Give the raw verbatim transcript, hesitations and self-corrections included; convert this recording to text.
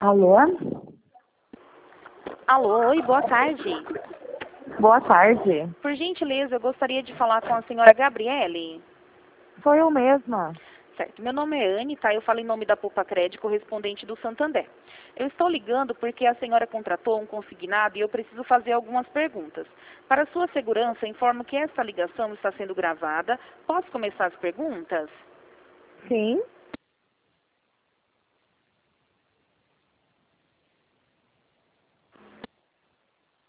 Alô? Alô, oi, boa tarde. Boa tarde. Por gentileza, eu gostaria de falar com a senhora Gabriele. Sou eu mesma. Certo, meu nome é Anne, tá? Eu falo em nome da Poupa Crédito, correspondente do Santander. Eu estou ligando porque a senhora contratou um consignado e eu preciso fazer algumas perguntas. Para sua segurança, informo que esta ligação está sendo gravada. Posso começar as perguntas? Sim.